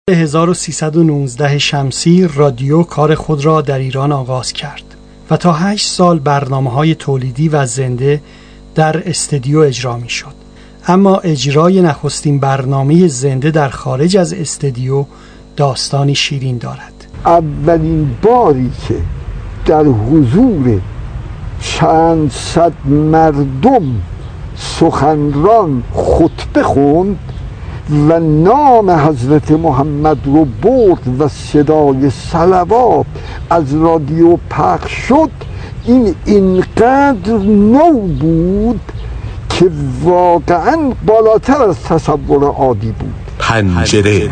1319 شمسی رادیو کار خود را در ایران آغاز کرد و تا 8 سال برنامه‌های تولیدی و زنده در استودیو اجرا می‌شد. اما اجرای نخستین برنامه زنده در خارج از استودیو داستانی شیرین دارد. اولین باری که در حضور چند صد مردم سخنران خطبه خوند و نام حضرت محمد رو برد و صدای صلوات از رادیو پخش شد، این اینقدر نو بود که واقعا بالاتر از تصور عادی بود. پنجره.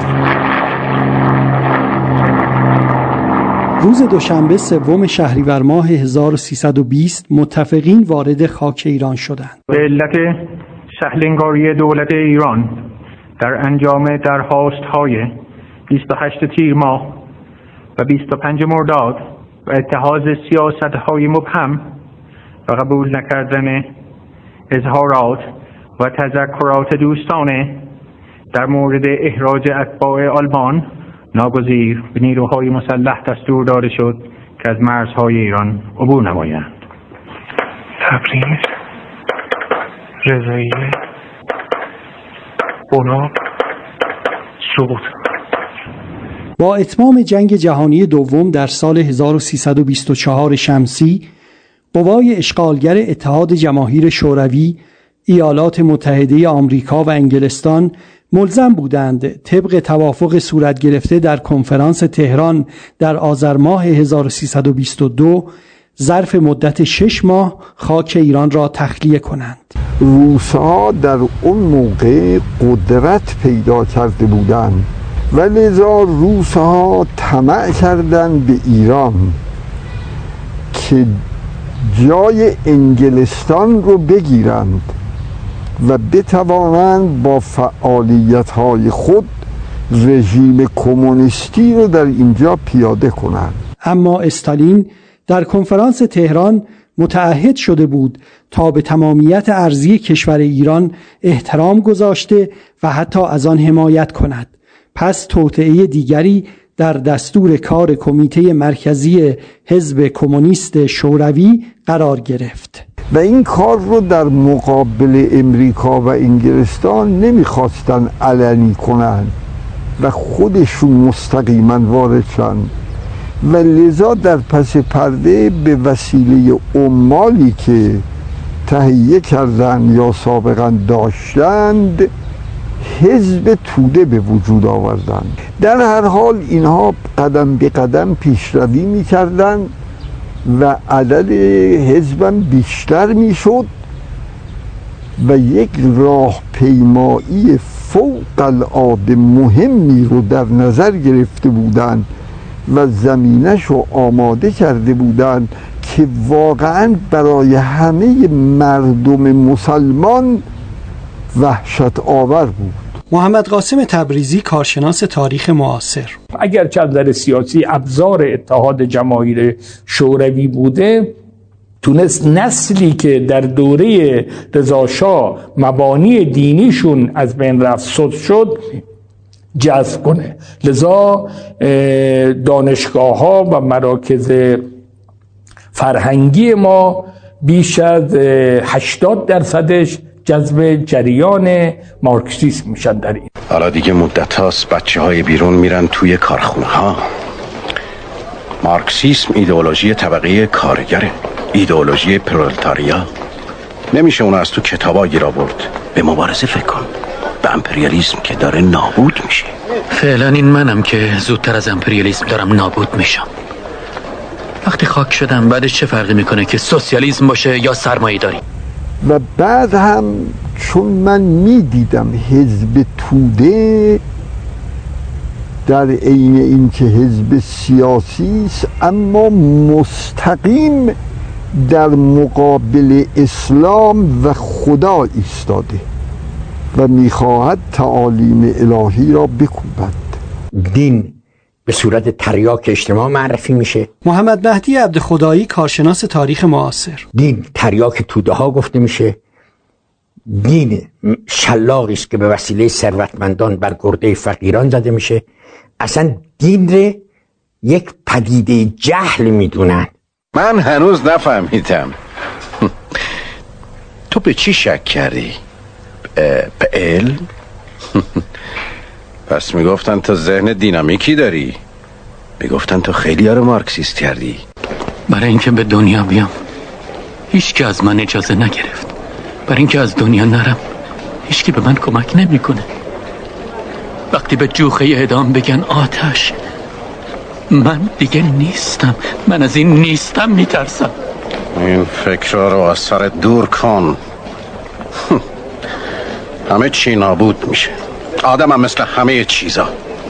روز دوشنبه 3 شهریور ماه 1320 متفقین وارد خاک ایران شدند. به علت سهلنگاری دولت ایران در انجام درخواست‌های 28 تیر ماه و 25 مرداد و اتخاذ سیاست‌های مبهم و قبول نکردن اظهارات و تذکرات دوستانه در مورد اخراج اتباع آلمان ناگزیر به نیروهای مسلح دستور داده شد که از مرزهای ایران عبور نمایند. تبریز، رضاییه، بناب، سقوط. با اتمام جنگ جهانی دوم در سال 1324 شمسی، قوای اشغالگر اتحاد جماهیر شوروی، ایالات متحده آمریکا و انگلستان ملزم بودند طبق توافق صورت گرفته در کنفرانس تهران در آذر ماه 1322 ظرف مدت 6 ماه خاک ایران را تخلیه کنند. روس‌ها در اون موقع قدرت پیدا کرده بودند و لذا روس‌ها طمع کردند به ایران که جای انگلستان رو بگیرند و بتوانند با فعالیت‌های خود رژیم کمونیستی رو در اینجا پیاده کنند. اما استالین در کنفرانس تهران متعهد شده بود تا به تمامیت ارضی کشور ایران احترام گذاشته و حتی از آن حمایت کند. پس توطئه دیگری در دستور کار کمیته مرکزی حزب کمونیست شوروی قرار گرفت و این کار رو در مقابل امریکا و انگلستان نمیخواستن علنی کنن و خودشون مستقیما وارد شدن و لذا در پس پرده به وسیله عمالی که تهیه کردن یا سابقا داشتند حزب توده به وجود آوردن. در هر حال اینها قدم به قدم پیشروی میکردن و عدد حزبم بیشتر میشد و یک راهپیمایی فوق العاده مهمی رو در نظر گرفته بودند و زمینش رو آماده کرده بودند که واقعا برای همه مردم مسلمان وحشت آور بود. محمد قاسم تبریزی، کارشناس تاریخ معاصر: اگر از نظر سیاسی ابزار اتحاد جماهیر شوروی بوده، تونست نسلی که در دوره رضاشاه مبانی دینیشون از بین رفت سد شد جذب کنه. لذا دانشگاه ها و مراکز فرهنگی ما بیش از 80% جذب جریان مارکسیسم میشن در این. حالا دیگه مدت هاست بچه های بیرون میرن توی کارخونه ها. مارکسیسم ایدئولوژی طبقه کارگره، ایدئولوژی پرولتاریا. نمیشه اون از تو کتابا گیر آورد. به مبارزه فکر کن، به امپریالیسم که داره نابود میشه. فعلا این منم که زودتر از امپریالیسم دارم نابود میشم. وقتی خاک شدم بعدش چه فرقی میکنه که سوسیالیسم باشه یا سرمایه‌داری؟ و بعد هم چون من میدیدم حزب توده در عین این که حزب سیاسی است اما مستقیم در مقابل اسلام و خدا ایستاده و میخواهد تعالیم الهی را بکوبد. دین به صورت تریاک اجتماع معرفی میشه. محمد مهدی عبدخدایی، کارشناس تاریخ معاصر: دین تریاک توده ها گفته میشه دین شلاقی است که به وسیله ثروتمندان بر گرده فقیران زده میشه. اصلا دین رو یک پدیده جهل میدونن. من هنوز نفهمیدم تو به چی شک کردی؟ به علم؟ پس میگفتن تو ذهن دینامیکی داری، میگفتن تو خیلی رو مارکسیست کردی. برای اینکه به دنیا بیام هیچ که از من اجازه نگرفت. برای اینکه از دنیا نرم هیچ کی به من کمک نمیکنه. وقتی به جوخه اعدام بگن آتش، من دیگه نیستم. من از این نیستم میترسم. این فکرها رو از سر دور کن. همه چی نابود میشه. آدم هم مثل همه چیزا.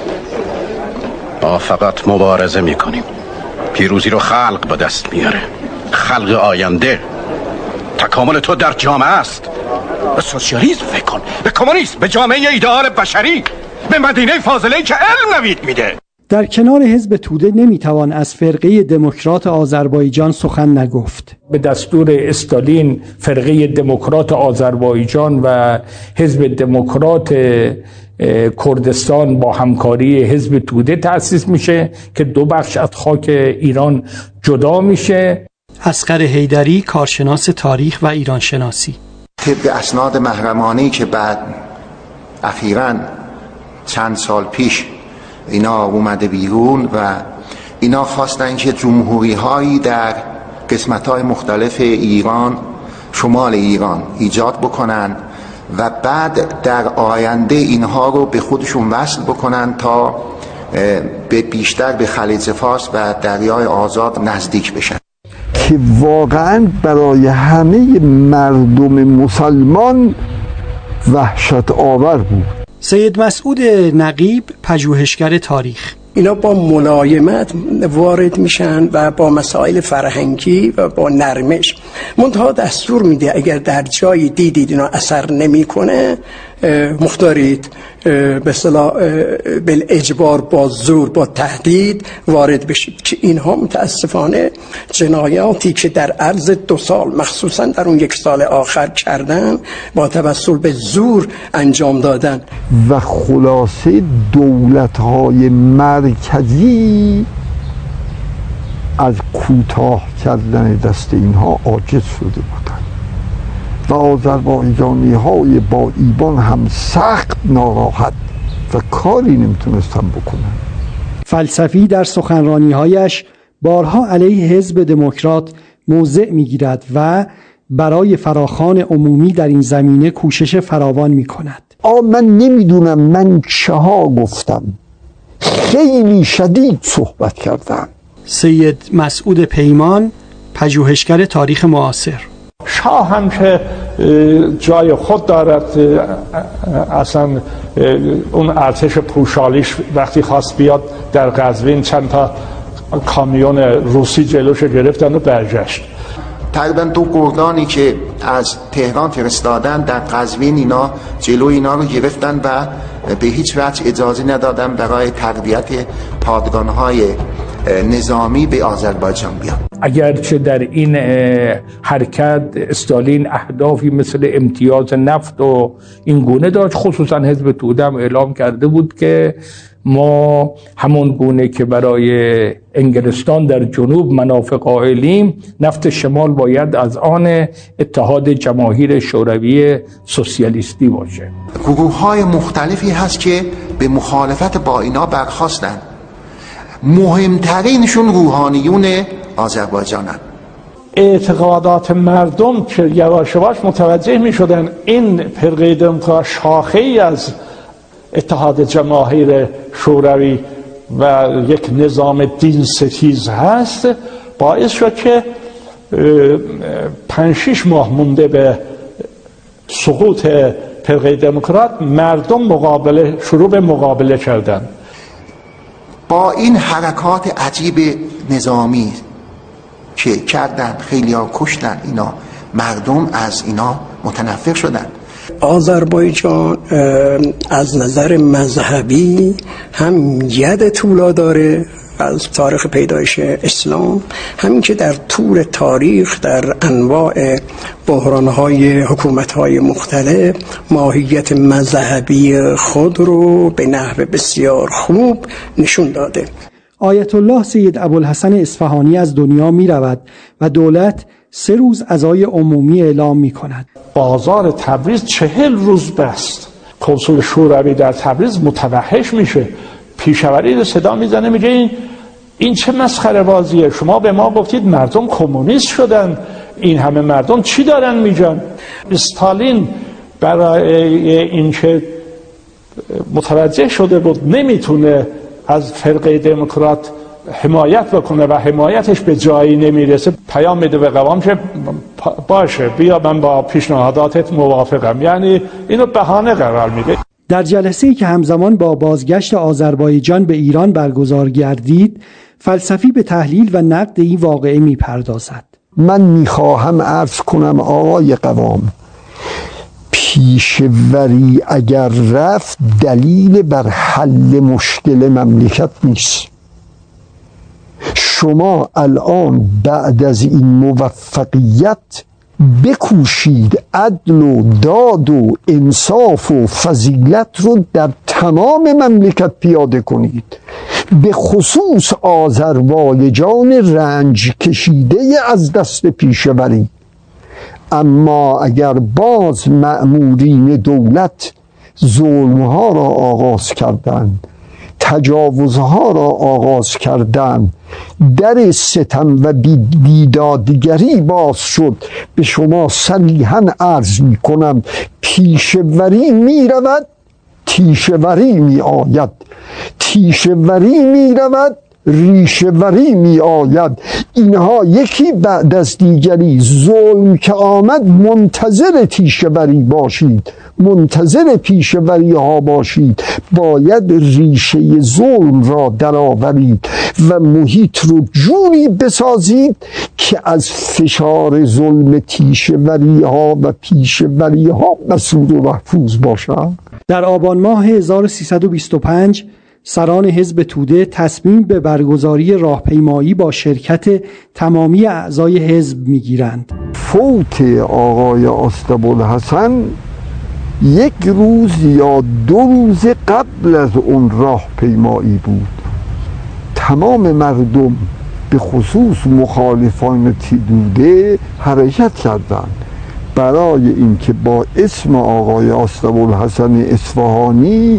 ما فقط مبارزه میکنیم. پیروزی رو خلق به دست میاره، خلق آینده. تکامل تو در جامعه است. به سوسیالیسم فکر کن، به کمونیسم، به جامعه ایدئال بشری، به مدینه فاضله‌ای که علم نوید میده. در کنار حزب توده نمیتوان از فرقه دموکرات آذربایجان سخن نگفت. به دستور استالین فرقه دموکرات آذربایجان و حزب دموکرات کردستان با همکاری حزب توده تأسیس میشه که دو بخش از خاک ایران جدا میشه. اصغر حیدری، کارشناس تاریخ و ایران شناسی: طبق اسناد محرمانه‌ای که بعد اخیراً چند سال پیش اینا اومده بیرون و اینا خواستن که جمهوری هایی در قسمت های مختلف ایران، شمال ایران ایجاد بکنن و بعد در آینده اینها رو به خودشون وصل بکنن تا به بیشتر به خلیج فارس و دریای آزاد نزدیک بشن، که واقعا برای همه مردم مسلمان وحشت آور بود. سید مسعود نقیب، پژوهشگر تاریخ: اینا با ملایمت وارد میشن و با مسائل فرهنگی و با نرمش منتها دستور میده اگر در جایی دیدید اینا اثر نمیکنه مختارید به اصطلاح بالاجبار، با زور، با تهدید وارد بشید. که اینها متاسفانه جنایاتی که در عرض 2 سال مخصوصا در اون 1 سال آخر کردن با توسل به زور انجام دادن و خلاصه دولت‌های مرکزی از کوتاه کردن دست اینها عاجز شده بودند و آذربایجانی های با ایبان هم سخت ناراحت و کاری نمیتونستن بکنن. فلسفی در سخنرانی‌هایش بارها علیه حزب دموکرات موضع می‌گیرد و برای فراخوان عمومی در این زمینه کوشش فراوان می‌کند. من نمیدونم من چها گفتم، خیلی شدید صحبت کردم. سید مسعود پیمان، پژوهشگر تاریخ معاصر: شاه هم که جای خود دارد، اصلا اون ارتش پوشالیش وقتی خواست بیاد در قزوین چند تا کامیون روسی جلوش گرفتن و برگشت. تقریبا 2 گردانی که از تهران فرستادن در قزوین اینا جلو اینا رو گرفتن و به هیچ وجه اجازه ندادن برای تقویت پادگان‌های نظامی به آذربایجان بیان. اگرچه در این حرکت استالین اهدافی مثل امتیاز نفت و این گونه داشت، خصوصا حزب توده هم اعلام کرده بود که ما همون گونه که برای انگلستان در جنوب منافع قائلیم، نفت شمال باید از آن اتحاد جماهیر شوروی سوسیالیستی باشه. گروه‌های مختلفی هست که به مخالفت با اینا برخاستن. مهمترینشون روحانیون آذربایجانن. اعتقادات مردم که یواش یواش متوجه می شدن این فرقه دموکرات شاخه‌ای از اتحاد جماهیر شوروی و یک نظام دین ستیز هست، باعث شد که 5-6 ماه مونده به سقوط فرقه دموکرات مردم شروع به مقابله کردن. با این حرکات عجیب نظامی که کردن، خیلی ها کشتن، اینا مردم از اینا متنفر شدن. آذربایجان از نظر مذهبی هم ید طولا داره و از تاریخ پیدایش اسلام، همین که در طول تاریخ در انواع بحران‌های حکومت‌های مختلف ماهیت مذهبی خود رو به نحو بسیار خوب نشون داده. آیت الله سید ابوالحسن اصفهانی از دنیا می رود و دولت 3 روز عزای عمومی اعلام می کند. بازار تبریز 40 روز بست. کنسول شوروی در تبریز متوحش میشه، پیشوری رو صدا میزنه، میگه این چه مسخره بازیه، شما به ما گفتید مردم کمونیست شدن، این همه مردم چی دارن میگن؟ استالین برای اینکه متوجه شده بود نمیتونه از فرقه دموکرات حمایت بکنه و حمایتش به جایی نمیرسه، پیام میده به قوام که باشه بیا من با پیشنهاداتت موافقم، یعنی اینو بهانه قرار میده. در جلسه‌ای که همزمان با بازگشت آذربایجان به ایران برگزار گردید، فلسفی به تحلیل و نقد این واقعه میپردازد. من میخواهم عرض کنم آقای قوام، پیشوری اگر رفت دلیل بر حل مشکل مملکت نیست. شما الان بعد از این موفقیت بکوشید عدل و داد و انصاف و فضیلت رو در تمام مملکت پیاده کنید، به خصوص آذربایجان رنج کشیده از دست پیشوری. اما اگر باز مأمورین دولت ظلمها را آغاز کردند، تجاوزها را آغاز کردند، در ستم و بیدادگری باز شد، به شما صریحاً عرض می کنم پیشوری می رود، تیشوری می آید، تیشوری می رود، ریشه‌وری می آید. اینها یکی بعد از دیگری ظلم که آمد منتظر تیشه‌وری باشید، منتظر پیشه‌وری ها باشید. باید ریشه ظلم را درآورید و محیط رو جوری بسازید که از فشار ظلم تیشه‌وری ها و پیشه‌وری ها مسئول و محفوظ باشند. در آبان ماه 1325 سران حزب توده تصمیم به برگزاری راهپیمایی با شرکت تمامی اعضای حزب میگیرند. فوت آقای اسدابوالحسن 1 روز یا 2 روز قبل از اون راهپیمایی بود. تمام مردم به خصوص مخالفان توده حرکت کردند برای اینکه با اسم آقای اسدابوالحسن اصفهانی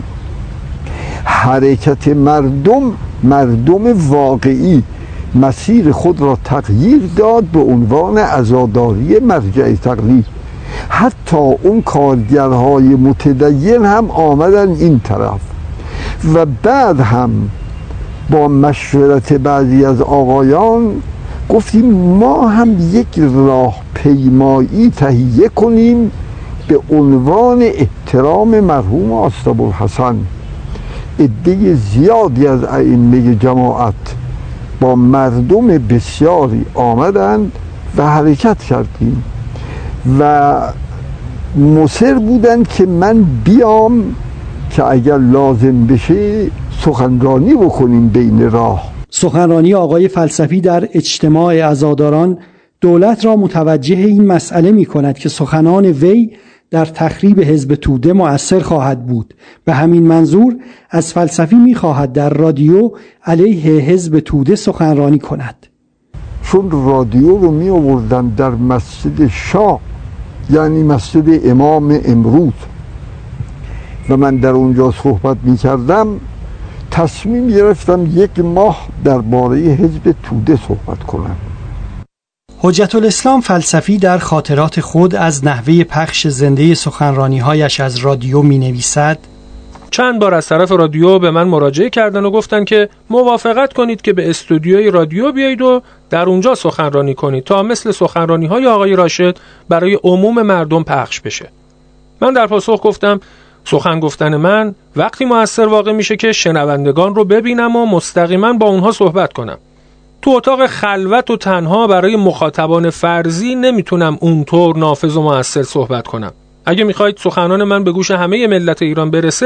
حرکت مردم واقعی مسیر خود را تغییر داد به عنوان عزاداری مرجع تقلید. حتی اون کارگرهای متدین هم آمدن این طرف و بعد هم با مشورت بعضی از آقایان گفتیم ما هم یک راهپیمایی تهیه کنیم به عنوان احترام مرحوم اسدابوالحسن. عده زیادی از ائمه جماعت با مردم بسیاری آمدند و حرکت کردیم و مصر بودند که من بیام که اگر لازم بشه سخنرانی بکنیم بین راه. سخنرانی آقای فلسفی در اجتماع عزاداران دولت را متوجه این مسئله می کند که سخنان وی در تخریب حزب توده مؤثر خواهد بود. به همین منظور از فلسفی می خواهد در رادیو علیه حزب توده سخنرانی کند. چون رادیو رو می آوردن در مسجد شاه، یعنی مسجد امام امروز، و من در اونجا صحبت می کردم، تصمیم گرفتم 1 ماه درباره حزب توده صحبت کنم. حجت الاسلام فلسفی در خاطرات خود از نحوه پخش زنده سخنرانی‌هایش از رادیو می‌نویسد: چند بار از طرف رادیو به من مراجعه کردن و گفتن که موافقت کنید که به استودیوی رادیو بیایید و در اونجا سخنرانی کنید تا مثل سخنرانی‌های آقای راشد برای عموم مردم پخش بشه. من در پاسخ گفتم سخن گفتن من وقتی مؤثر واقع میشه که شنوندگان رو ببینم و مستقیما با اونها صحبت کنم. تو اتاق خلوت و تنها برای مخاطبان فرضی نمیتونم اونطور نافذ و مؤثر صحبت کنم. اگه میخواید سخنان من به گوش همه ملت ایران برسه،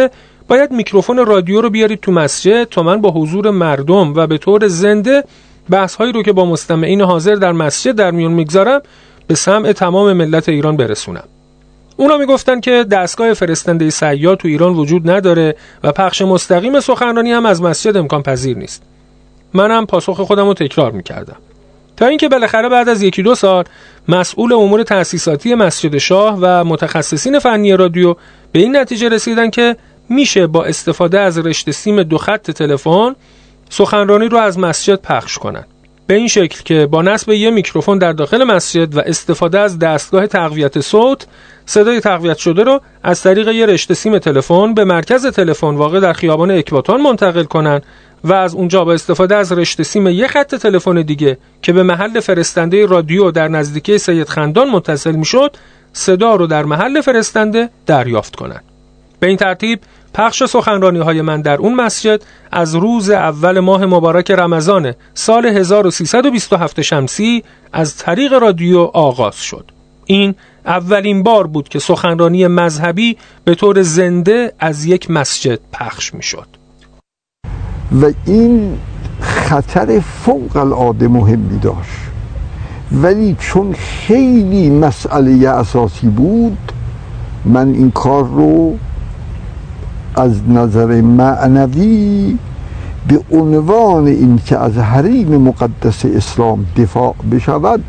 باید میکروفون رادیو رو بیارید تو مسجد تا من با حضور مردم و به طور زنده بحث‌هایی رو که با مستمعین حاضر در مسجد در میون میگذارم به سمع تمام ملت ایران برسونم. اونا میگفتن که دستگاه فرستنده سیار تو ایران وجود نداره و پخش مستقیم سخنرانی هم از مسجد امکان پذیر نیست. منم پاسخ خودم رو تکرار میکردم تا اینکه بالاخره بعد از 1-2 سال مسئول امور تأسیساتی مسجد شاه و متخصصین فنی رادیو به این نتیجه رسیدن که میشه با استفاده از رشته سیم 2 خط تلفن سخنرانی رو از مسجد پخش کنن، به این شکل که با نصب یه میکروفون در داخل مسجد و استفاده از دستگاه تقویت صوت صدای تقویت شده رو از طریق یه رشته سیم تلفن به مرکز تلفن واقع در خیابان اکباتان منتقل کنن و از اونجا با استفاده از رشته سیم یه خط تلفن دیگه که به محل فرستنده رادیو در نزدیکی سید خندان متصل میشد صدا رو در محل فرستنده دریافت کنن. به این ترتیب پخش سخنرانی‌های من در اون مسجد از روز اول ماه مبارک رمضان سال 1327 شمسی از طریق رادیو آغاز شد. این اولین بار بود که سخنرانی مذهبی به طور زنده از یک مسجد پخش میشد. و این خطر فوق العاده مهمی داشت، ولی چون خیلی مسئله اساسی بود من این کار رو از نظر معنوی به عنوان این که از حریم مقدس اسلام دفاع بشود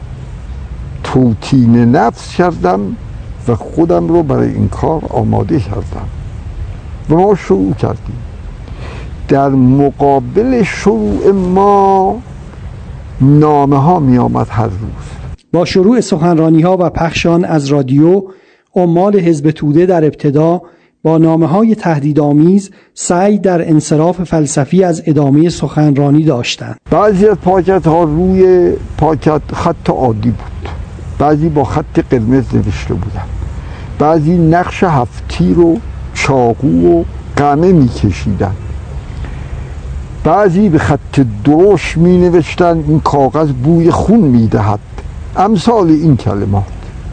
توطین نفس کردم و خودم رو برای این کار آماده کردم و ما شروع کردیم. در مقابل شروع ما نامه ها می آمد هر روز. با شروع سخنرانی ها و پخش آن از رادیو، عمال حزب توده در ابتدا با نامه‌های تهدیدآمیز سعی در انصراف فلسفی از ادامه سخنرانی داشتند. بعضی از پاکت‌ها روی پاکت خط عادی بود، بعضی با خط قرمز نوشته بودن، بعضی نقش 7 تیر و چاقو و قمه می‌کشیدن، بعضی به خط درشت می‌نوشتن این کاغذ بوی خون می‌دهد، امثال این کلمات.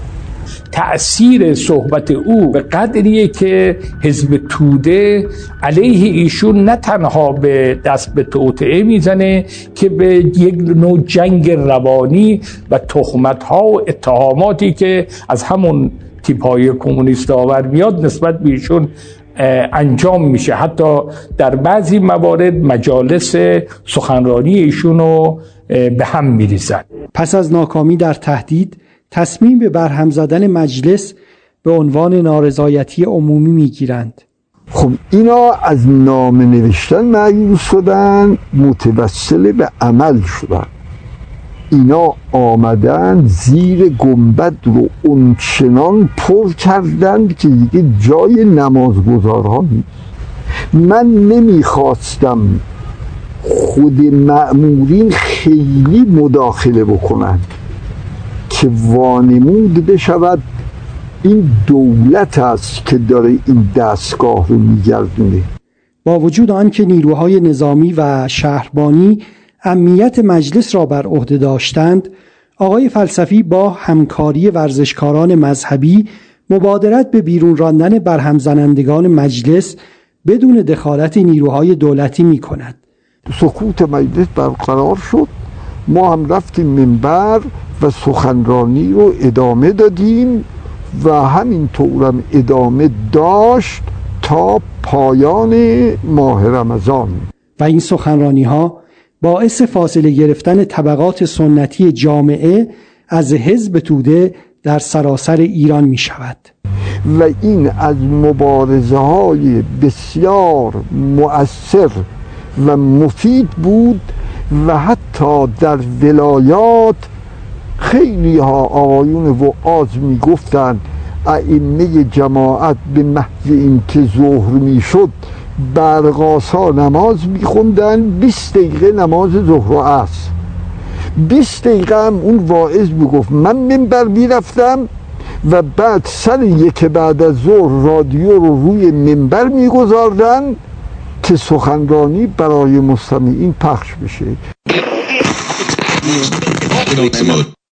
تأثیر صحبت او به قدریه که حزب توده علیه ایشون نه تنها به دست به توطئه میزنه که به یک نوع جنگ روانی و تهمت‌ها و اتهاماتی که از همون تیپ‌های کمونیست آور میاد نسبت به ایشون انجام میشه. حتی در بعضی موارد مجالس سخنرانی ایشون رو به هم میریزن. پس از ناکامی در تهدید تصمیم به برهم زدن مجلس به عنوان نارضایتی عمومی میگیرند. خب اینا از نامه نوشتن مایوس شدن، متوسل به عمل شدن. اینا آمدن زیر گنبد رو اونچنان پر کردن که دیگه جای نمازگزارها نیست. من نمیخواستم خود مأمورین خیلی مداخله بکنن که وانمود بشود این دولت است که داره این دستگاه رو میگردونه. با وجود آنکه نیروهای نظامی و شهربانی امنیت مجلس را بر عهده داشتند، آقای فلسفی با همکاری ورزشکاران مذهبی مبادرت به بیرون راندن برهم زنندگان مجلس بدون دخالت نیروهای دولتی می کند. سکوت مجلس برقرار شد، ما هم رفتیم منبر و سخنرانی رو ادامه دادیم و همینطورم ادامه داشت تا پایان ماه رمضان. و این سخنرانی ها باعث فاصله گرفتن طبقات سنتی جامعه از حزب توده در سراسر ایران می شود. و این از مبارزه های بسیار مؤثر و مفید بود و حتی در ولایات خیلی ها آقایون وعاظ می گفتن ائمه جماعت به محض اینکه ظهر می شد برقاسا نماز می خوندن، 20 دقیقه نماز ظهر و عصر، 20 دقیقه هم اون واعظ می گفت. من منبر می رفتم و بعد سر یک بعد از ظهر رادیو رو روی منبر می گذاردن که سخنرانی برای مستمعین پخش بشه.